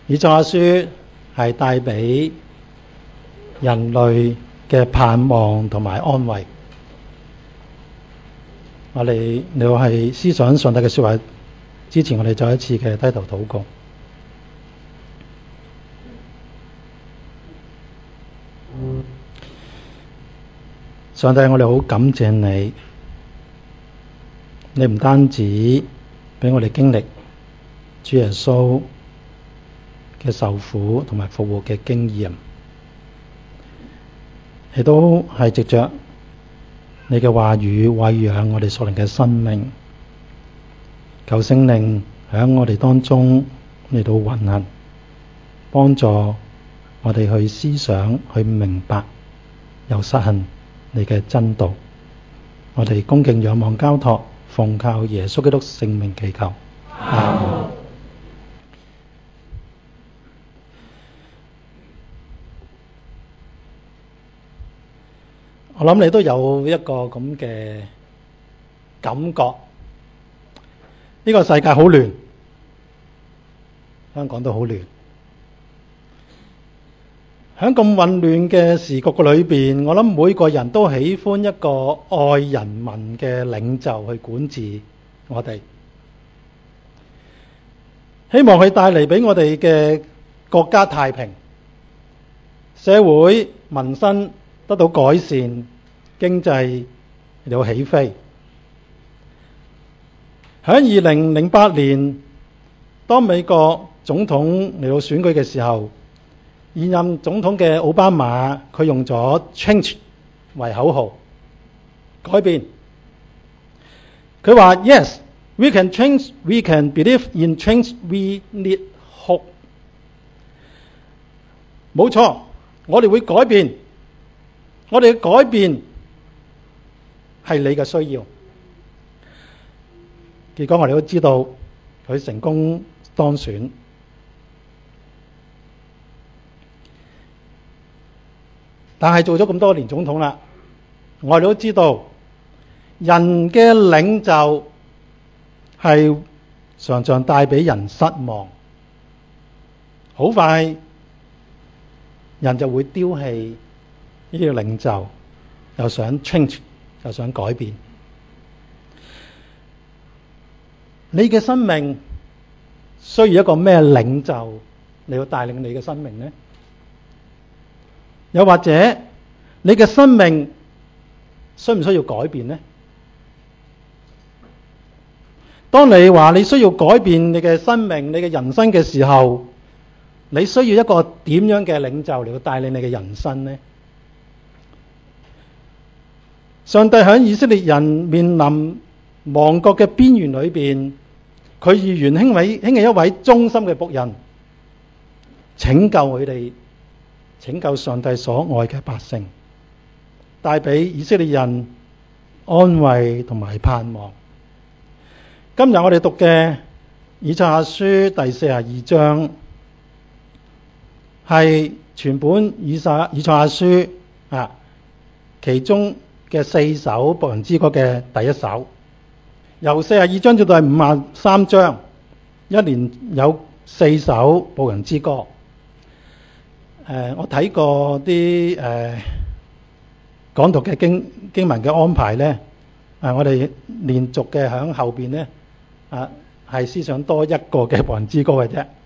以賽亞書係帶俾人類嘅盼望同埋安慰。我哋要係思想上帝嘅說話之前，我哋再一次嘅低頭禱告。上帝，我哋好感謝你，你唔單止俾我哋經歷主耶穌嘅受苦同埋復活嘅經驗，亦都係藉着你嘅話語餵養我哋屬靈嘅生命。求聖靈喺我哋當中嚟到運行，幫助我哋去思想、去明白又實行你嘅真道。我哋恭敬仰望交託，奉靠耶穌基督聖名祈求。阿們。我諗你都有一個咁嘅感覺，呢個世界好亂，香港都好亂。喺咁混亂嘅時局裏邊，我諗每個人都喜歡一個愛人民嘅領袖去管治我哋，希望佢帶嚟俾我哋嘅國家太平，社會民生得到改善，經濟有起飛。喺2008年，當美國總統嚟到選舉嘅時候，現任總統嘅奧巴馬，佢用咗 change 為口號，改變。佢話 Yes, we can change, we can believe in change, we need hope。冇錯，我哋會改變，我哋嘅改變係你嘅需要。結果我哋都知道佢成功當選。但係做咗咁多年總統啦，我哋都知道人嘅領袖係常常帶俾人失望，好快人就會丟棄呢個領袖，又想 change， 又想改變。你嘅生命需要一個咩領袖嚟到帶領你嘅生命呢？又或者你嘅生命需唔需要改變呢？當你話你需要改變你嘅生命、你嘅人生嘅時候，你需要一個點樣嘅領袖嚟到帶領你嘅人生呢？上帝喺以色列人面臨亡國嘅邊緣裏邊，佢預言興起一位忠心嘅僕人，拯救佢哋，拯救上帝所愛嘅百姓，帶俾以色列人安慰同埋盼望。今日我哋讀嘅以賽亞書第42章，係全本以賽亞書其中嘅4首僕人之歌嘅第一首。由42章至到第53章，一連有4首僕人之歌。我睇過啲講讀嘅經文嘅安排呢，我哋連續嘅響後邊呢，係思想多一個嘅僕人之歌嘅啫。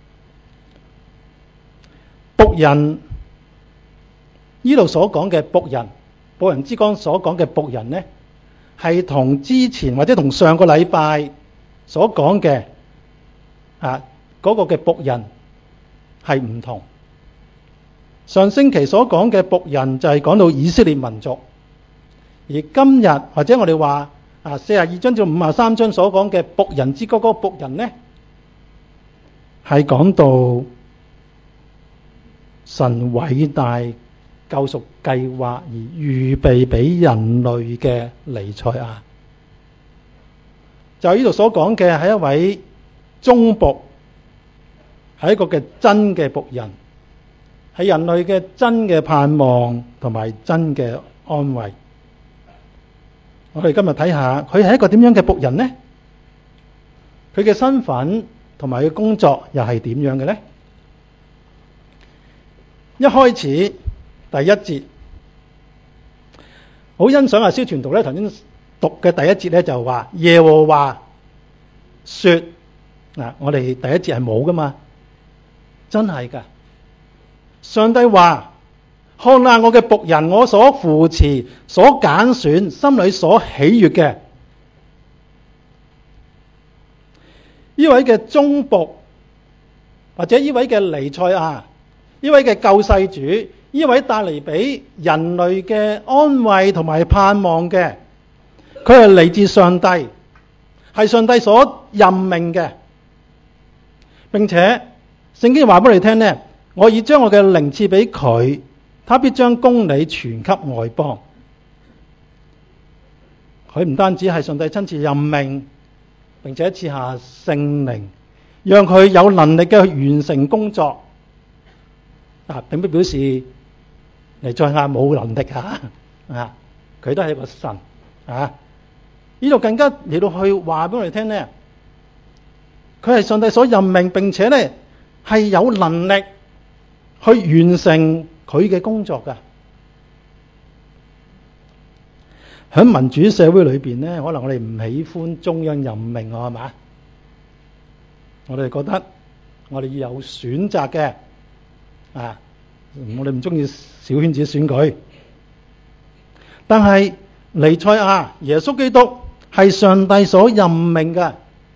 僕人呢度所講嘅僕人，僕人之歌所講嘅僕人呢，係同之前或者同上個禮拜所講嘅嗰個嘅僕人係唔同。上星期所講嘅僕人就係講到以色列民族，而今日或者我哋話42章至53章所講嘅僕人之歌嗰個僕人呢，係講到神偉大救贖計劃而預備俾人類嘅彌賽亞。就呢度所講嘅係一位忠僕，係一個嘅真嘅僕人，係人類嘅真嘅盼望同埋真嘅安慰。我哋今日睇下佢係一個點樣嘅僕人呢？佢嘅身份同埋佢工作又係點樣嘅呢？ 一開始第一節，好欣賞蕭傳道咧頭先讀嘅第一節咧，就話耶和華說，嗱，我哋第一節係冇噶嘛，真係噶。上帝話：看哪，我嘅僕人，我所扶持、所揀選、心裏所喜悅嘅呢位嘅忠僕，或者呢位嘅彌賽亞，呢位嘅救世主，呢位帶嚟俾人類嘅安慰同埋盼望嘅，佢係嚟自上帝，係上帝所任命嘅。並且聖經話俾你聽呢，我已將我嘅靈賜俾佢，他必將公理傳給外邦。佢唔單止係上帝親自任命，並且賜下聖靈，讓佢有能力嘅完成工作。並不表示彌賽亞冇能力佢都係一個神呢度更加嚟到去話俾我哋聽呢，佢係上帝所任命，並且呢係有能力去完成佢嘅工作㗎。喺民主社會裏邊呢，可能我哋唔喜歡中央任命係嘛？我哋覺得我哋要有選擇嘅我哋唔中意小圈子選舉。但係彌賽亞耶穌基督係上帝所任命嘅，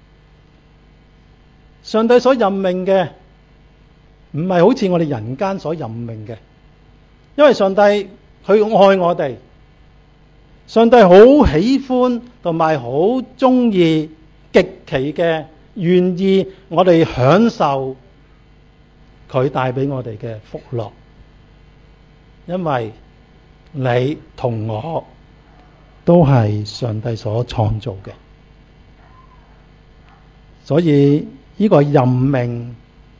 上帝所任命嘅唔係好似我哋人間所任命嘅，因為上帝佢愛我哋，上帝好喜歡同埋好中意，極其嘅願意我哋享受佢帶俾我哋嘅福樂，因為你同我都係上帝所創造嘅，所以呢個任命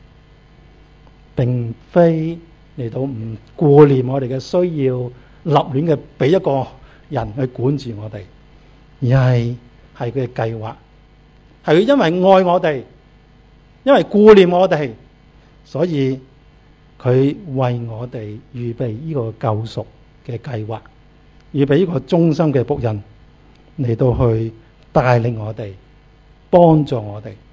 並非嚟到唔顧念我哋嘅需要，立亂嘅俾一個人去管住我哋，而係佢嘅計劃，係佢因為愛我哋，因為顧念我哋，所以佢為我哋預備呢個救贖嘅計劃，預備呢個忠心嘅僕人嚟到去帶領我哋，幫助我哋。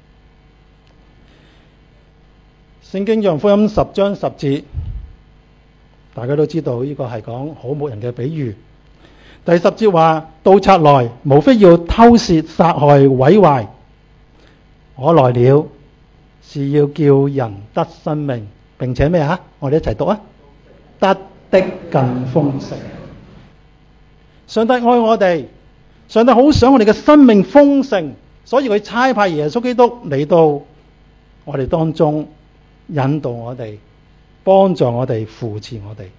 聖經約翰福音10章10節，大家都知道呢個係講好牧人嘅比喻。第10節話：盜賊來，無非要偷竊、殺害、毀壞。我來了，是要叫人得生命，並且咩我哋一齊讀得的更豐盛。上帝愛我哋，上帝好想我哋嘅生命豐盛，所以佢差派耶穌基督嚟到我哋當中，引導我哋，幫助我哋，扶持我哋。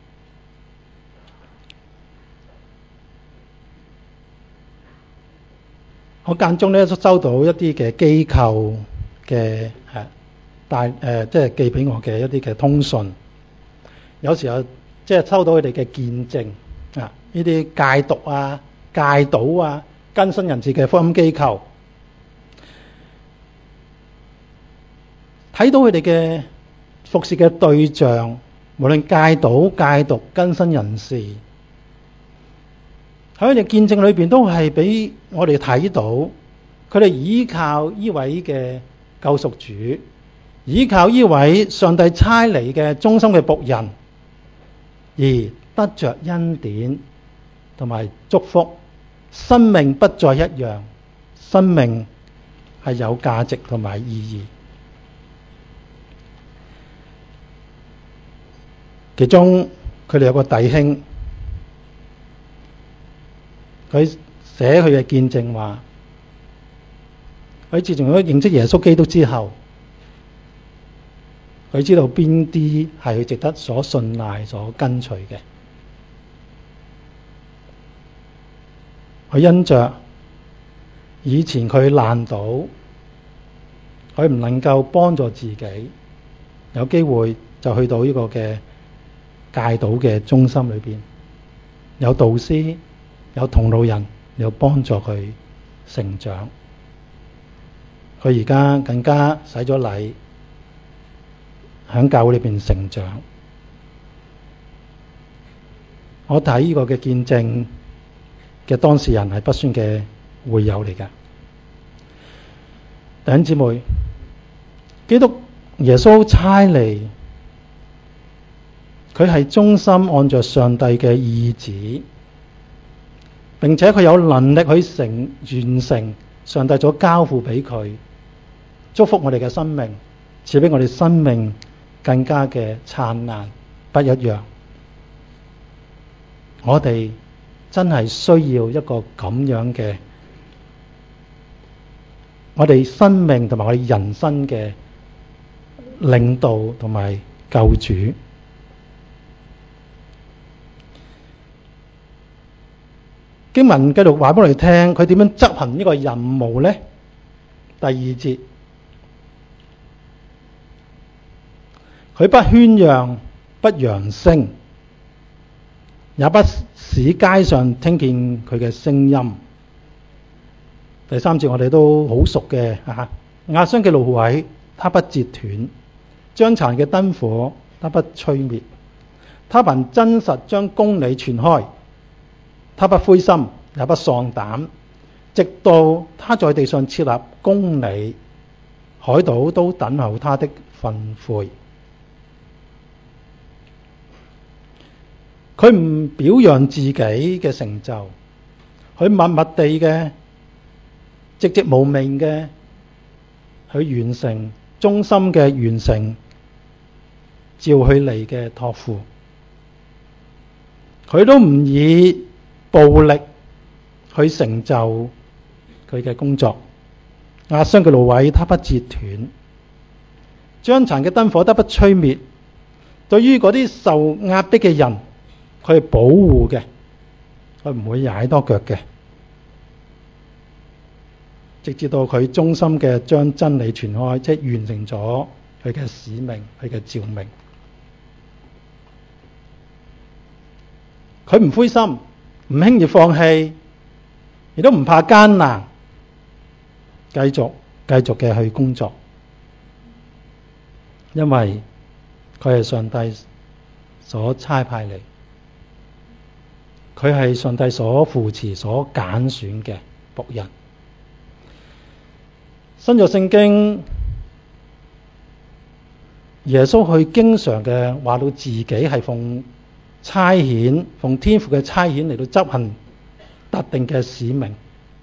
我間中咧都收到一啲嘅機構嘅即係寄俾我嘅一啲嘅通訊，有時候即係收到佢哋嘅見證呢啲戒毒戒賭更新人士嘅福音機構，睇到佢哋嘅服侍嘅對象，無論戒賭戒毒更新人士，喺佢哋見證裏邊都係俾我哋睇到，佢哋依靠呢位嘅救贖主，依靠呢位上帝差嚟嘅忠心嘅僕人，而得着恩典同埋祝福，生命不再一樣，生命係有價值同埋意義。其中佢哋有個弟兄，佢寫佢嘅見證話，佢自從佢認識耶穌基督之後，佢知道邊啲係佢值得所信賴、所跟隨嘅。佢因着以前佢爛賭，佢唔能夠幫助自己，有機會就去到呢個嘅戒賭嘅中心裏邊，有導師、有同路人，有幫助佢成長。佢而家更加洗咗禮，喺教會裏邊成長。 我睇呢個嘅見證嘅當事人係不宣嘅會友嚟㗎。弟兄姊妹，基督耶穌差嚟，佢係忠心按着上帝嘅意旨，並且佢有能力去完成上帝所交付俾佢，祝福我哋嘅生命，賜俾我哋生命更加嘅燦爛不一樣。我哋真係需要一個咁樣嘅，我哋生命同埋我哋人生嘅領導同埋救主。經文繼續話俾我哋聽，佢點樣執行呢個任務呢？第二節，佢不喧嚷，不揚聲，也不使街上聽見佢嘅聲音。第三節我哋都好熟嘅，壓傷嘅蘆葦，他不折斷；將殘嘅燈火，他不吹滅。他憑真實將公理傳開。他不灰心，也不喪膽，直到他在地上設立公理，海島都等候他的訓誨。佢唔表揚自己嘅成就，佢默默地嘅、寂寂無名嘅去完成，忠心嘅完成召佢嚟嘅託付。佢都唔以暴力去成就佢嘅工作。壓傷嘅蘆葦，他不折斷；將殘嘅燈火，他不吹滅。對於嗰啲受壓迫嘅人，佢係保護嘅，佢唔會踩多腳嘅，直至到佢忠心嘅將真理傳開，即係完成咗佢嘅使命，佢嘅召命。佢唔灰心，唔輕易放棄，亦都唔怕艱難，繼續嘅去工作，因為佢係上帝所差派嚟，佢係上帝所扶持、所揀選嘅僕人。新約聖經，耶穌佢經常嘅話到自己係奉差遣，奉天父嘅差遣嚟到執行特定嘅使命。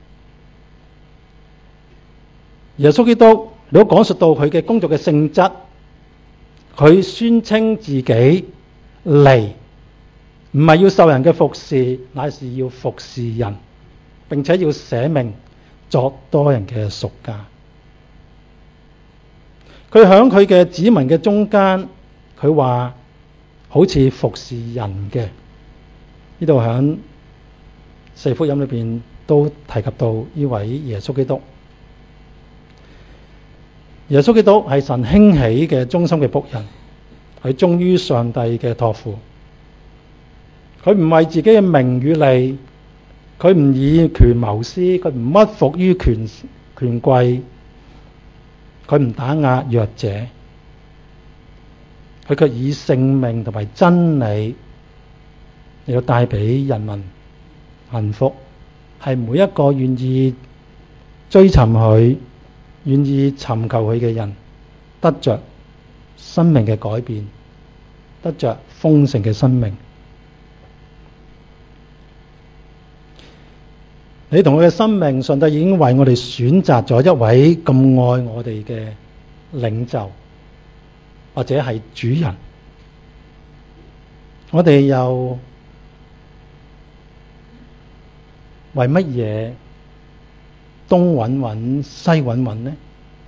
耶穌基督如果講述到佢嘅工作嘅性質，佢宣稱自己嚟唔係要受人嘅服侍，乃是要服侍人，並且要捨命作多人嘅贖價。佢響佢嘅子民嘅中間，佢話好似服侍人嘅。呢度響四福音裏邊都提及到呢位耶穌基督。耶穌基督係神興起嘅忠心嘅僕人，佢忠於上帝嘅託付。佢唔為自己嘅名與利，佢唔以權謀私，佢唔屈服於權貴，佢唔打壓弱者，佢卻以性命同埋真理嚟到帶俾人民幸福，係每一個願意追尋佢、願意尋求佢嘅人，得着生命嘅改變，得着豐盛嘅生命。你同佢嘅生命，上帝已經為我哋選擇咗一位咁愛我哋嘅領袖，或者係主人。我哋又為乜嘢東揾揾西揾揾呢？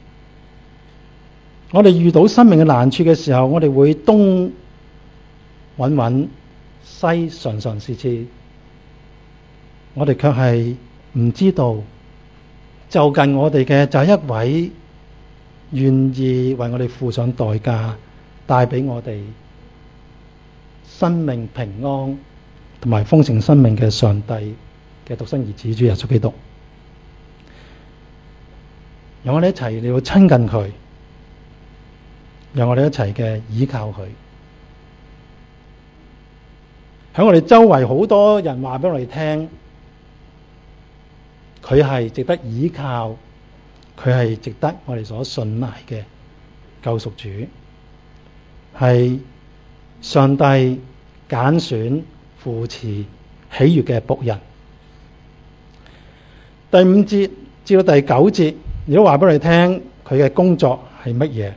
我哋遇到生命嘅難處嘅時候，我哋會東揾揾西嘗嘗試試，我哋卻係唔知道就近我哋嘅就係一位願意為我哋付上代價，帶俾我哋生命平安同埋豐盛生命嘅上帝嘅獨生兒子主耶穌基督。讓我哋一齊嚟到親近佢，讓我哋一齊嘅倚靠佢。 喺我哋周圍好多人話俾我哋聽，佢係值得倚靠，佢係值得我哋所信賴嘅救贖主，係上帝揀選、扶持、喜悅嘅僕人。第5節至到第9節，如果話俾我哋聽佢嘅工作係乜嘢？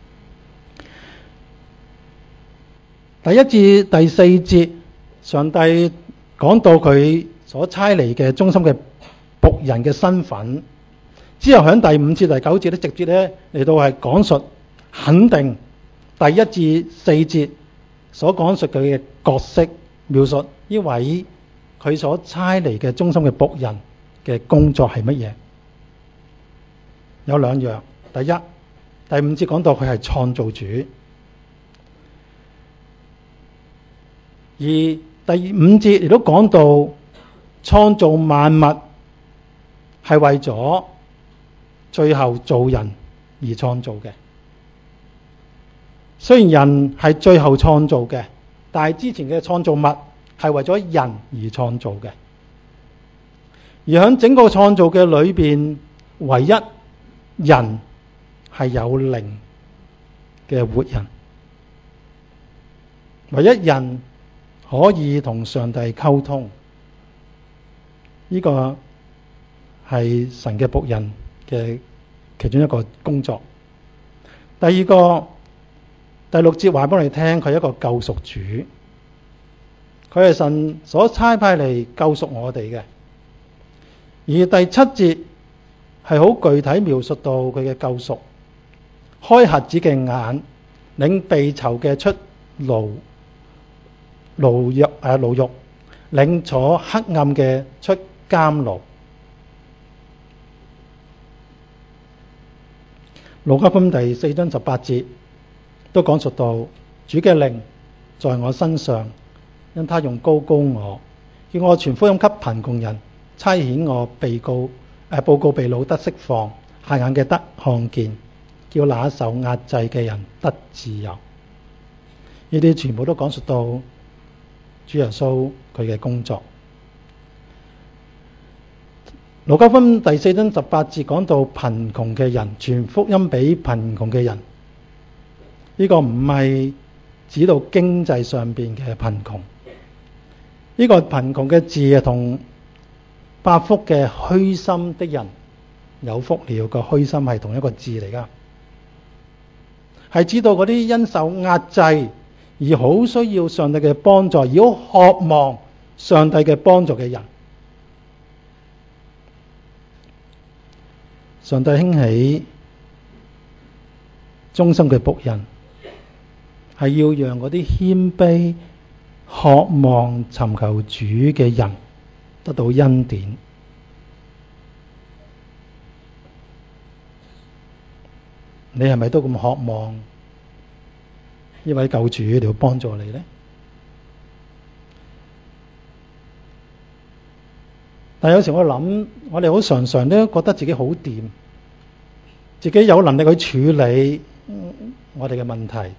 第1至第4節，上帝講到佢所差嚟嘅忠心嘅僕人嘅身份，之後喺第5至第9節咧，直接咧嚟到係講述肯定第1至4節所講述佢嘅角色，描述呢位佢所差嚟嘅忠心嘅僕人嘅工作係乜嘢？有2樣。第一，第5節講到佢係創造主，而第5節亦都講到創造萬物係為咗最後造人而創造嘅。雖然人係最後創造嘅，但係之前嘅創造物係為咗人而創造嘅。而喺整個創造嘅裏邊，唯一人係有靈嘅活人，唯一人可以同上帝溝通，呢個係神嘅僕人嘅其中一個工作。第二個，第6節話俾我哋聽，佢係一個救贖主，佢係神所差派嚟救贖我哋嘅。而第7節係好具體描述到佢嘅救贖，開瞎子嘅眼，領被囚嘅出牢獄，領坐黑暗嘅出監牢。路加福音第4章18節都講述到主嘅靈在我身上，因他用膏膏我，叫我傳福音給貧窮人，差遣我報告被擄得釋放，瞎眼嘅得看見，叫那受壓制嘅人得自由。呢啲全部都講述到主耶穌佢嘅工作。路加福音第4章18節講到貧窮嘅人，傳福音俾貧窮嘅人。呢個唔係指到經濟上邊嘅貧窮，呢個貧窮嘅字係同百福嘅虛心的人有福了，個虛心係同一個字嚟噶，係指到嗰啲因受壓制而好需要上帝嘅幫助，而好渴望上帝嘅幫助嘅人。上帝興起忠心嘅僕人，係要讓嗰啲謙卑渴望尋求主嘅人得到恩典。你係咪都咁渴望呢位救主嚟幫助你呢？但有時我諗，我哋好常常都覺得自己好掂，自己有能力去處理我哋嘅問題。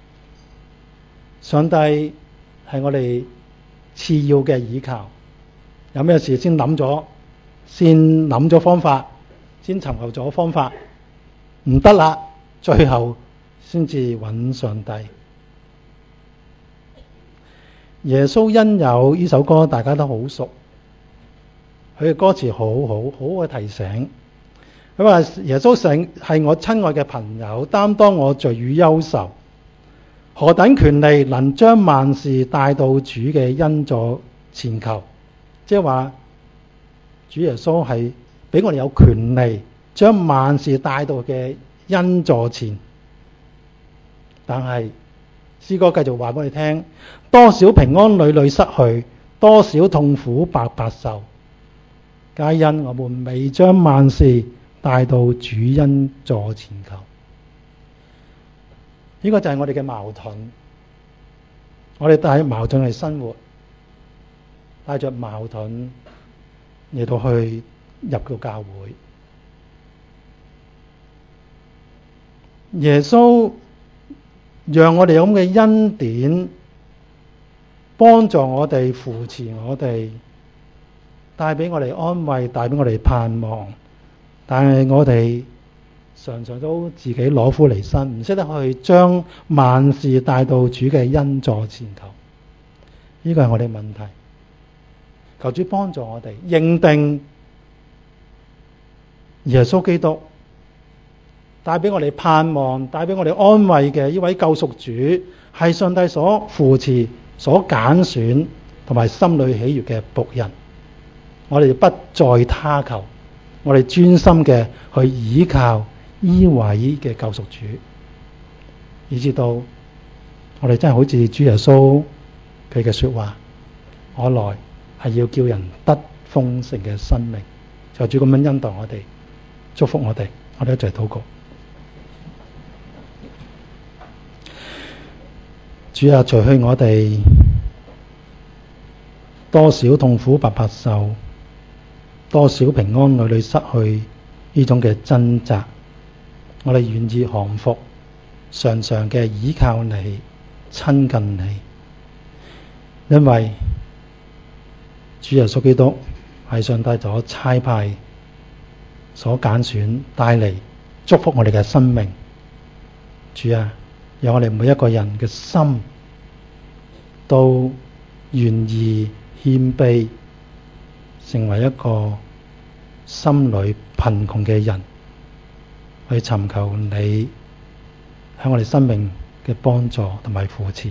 上帝係我哋次要嘅倚靠，有咩事先諗咗方法，先尋求咗方法，唔得啦，最後先至揾上帝。耶穌因有呢首歌大家都好熟，佢嘅歌詞好嘅提醒。佢話耶穌係我親愛嘅朋友，擔當我罪與憂愁，何等權利能將萬事帶到主嘅恩座前求。即係話主耶穌係俾我哋有權利將萬事帶到嘅恩座前。但係詩歌繼續話俾我哋聽，多少平安屢屢失去，多少痛苦白白受，皆因我們未將萬事帶到主恩座前求。呢個就係我哋嘅矛盾，我哋帶矛盾嚟生活，帶着矛盾嚟到去入到教會。耶穌讓我哋有咁嘅恩典， 幫助我哋、扶持我哋，帶俾我哋安慰，帶俾我哋盼望。但係我哋常常都自己攞苦離身，唔識得去將萬事帶到主嘅恩座前頭。呢個係我哋問題。求主幫助我哋認定耶穌基督帶俾我哋盼望、帶俾我哋安慰嘅呢位救贖主，係上帝所扶持、所揀選同埋心裏喜悅嘅僕人。我哋不再他求，我哋專心嘅去倚靠呢位嘅救贖主，以至到我哋真係好似主耶穌佢嘅說話，我來係要叫人得豐盛嘅生命。求主咁樣恩待我哋，祝福我哋，我哋一齊禱告。主啊，除去我哋多少痛苦白白受，多少平安裏失去呢種嘅掙扎，我哋願意降服，常常嘅倚靠你，親近你，因為主耶穌基督係上帝所差派、所揀選帶嚟祝福我哋嘅生命。主啊，讓我哋每一個人嘅心都願意謙卑，成為一個心裏貧窮嘅人，去尋求你喺我哋生命嘅幫助同埋扶持。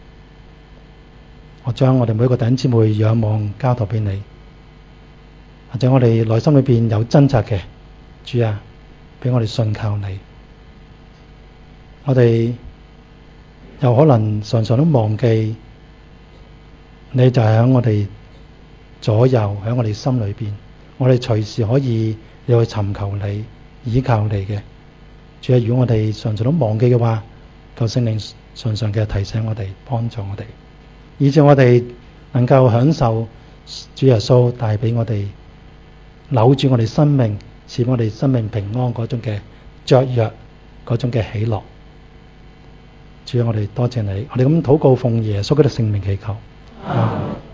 我將我哋每一個弟兄姊妹仰望交託俾你，或者我哋內心裏邊有掙扎嘅，主啊，俾我哋信靠你。我哋又可能常常都忘記你就係喺我哋左右，喺我哋心裏邊，我哋隨時可以要去尋求你、倚靠你嘅。主啊，如果我哋常常都忘記嘅話，求聖靈常常嘅提醒我哋、幫助我哋，以致我哋能夠享受主耶穌帶俾我哋扭轉我哋生命、賜我哋生命平安嗰種嘅雀躍、嗰種嘅喜樂。主啊，我哋多謝你，我哋咁禱告奉耶穌基督聖名祈求。